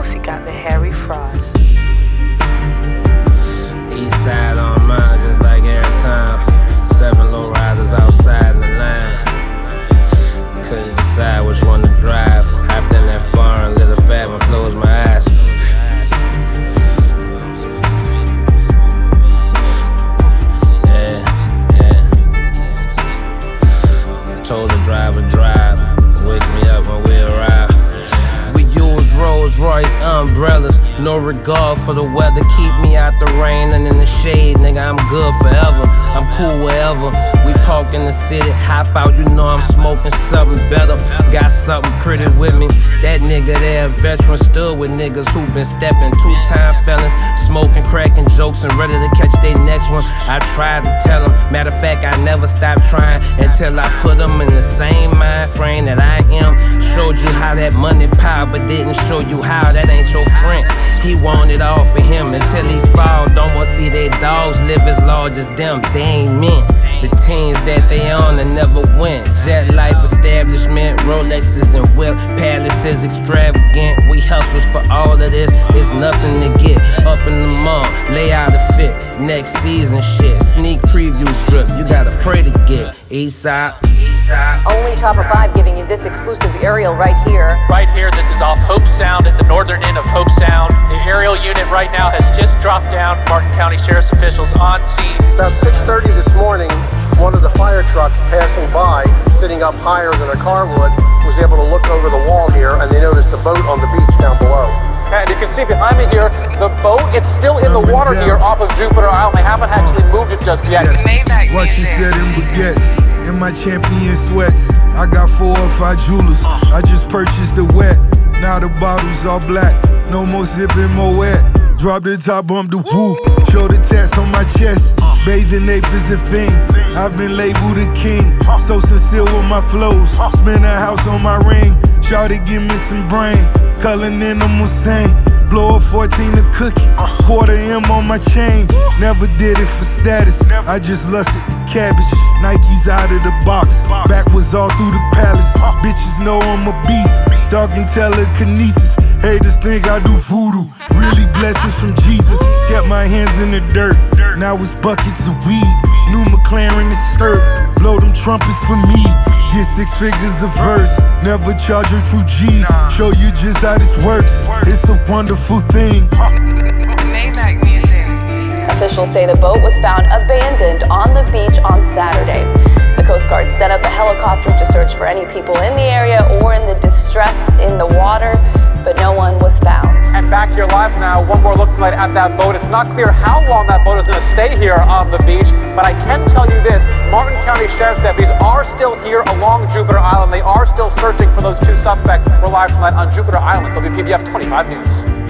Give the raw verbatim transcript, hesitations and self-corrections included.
música de Harry Fraud. East side on mine, just like every time. Seven low riders outside in the line. Couldn't decide which one to drive. Hopped in that foreign, lit a fat one, closed my eyes. Yeah, yeah. Told the driver drive, wake me up when we arrive. We use Rolls Royce umbrellas, no regard for the weather. Keep me out the rain and in the shade, nigga, I'm good forever. I'm cool wherever. We park in the city, hop out, you know I'm smoking something better. Got something pretty with me. That nigga there, veteran, stood with niggas who been stepping. Two-time felons, smoking, cracking jokes, and ready to catch their next one. I tried to tell them, matter of fact, I never stopped trying until I put them in the same mind frame that I am. Showed you how that money power, but didn't show you how that ain't your friend. He wanted all for him until he fall. Don't want to see their dogs live as large as them. They ain't meant the teams that they on and never went. Jet life establishment, Rolexes and whip palaces extravagant. We hustles for all of this. It's nothing to get up in the mall. Lay out a fit. Next season shit. Sneak preview drips. You gotta pray to get East side. Only Top of Five giving you this exclusive aerial right here. Right here, this is off Hope Sound at the northern end of Hope Sound. The aerial unit right now has just dropped down. Martin County Sheriff's officials on scene. About six thirty this morning, one of the fire trucks passing by, sitting up higher than a car would, was able to look over the wall here, and they noticed a boat on the beach down below. And you can see behind me here, the boat, it's still in the water here off of Jupiter Island. They haven't actually moved it just yet. Yes. What you said in baguettes, in my champion sweats. I got four or five jewelers, I just purchased the wet. Now the bottles all black, no more sipping, more wet. Drop the top, bump the woo, show the tats on my chest. Bathing ape is a thing, I've been labeled a king. So sincere with my flows, spin a house on my ring. Shawty give me some brain, culling in I'm Hussein. Blow a fourteen a cookie, quarter M on my chain. Never did it for status, I just lusted the cabbage. Nike's out of the box, backwards all through the palace. Bitches know I'm a beast, talking telekinesis. Haters think I do voodoo, really blessings from Jesus. Kept my hands in the dirt, now it's buckets of weed. New McLaren is skirt, blow them trumpets for me. Get six figures a verse, never charge a true G. Show you just how this works, it's a wonderful thing. Maybach music. Officials say the boat was found abandoned on the beach on Saturday. The Coast Guard set up a helicopter to search for any people in the area or in the distress in the water, but no one was found. And back here live now, one more look right at that boat. It's not clear how long that boat is going to stay here on the beach, but I can tell you this, Martin County Sheriff's deputies are still here along Jupiter Island. They are still searching for those two suspects. We're live tonight on Jupiter Island, W P B F twenty-five News.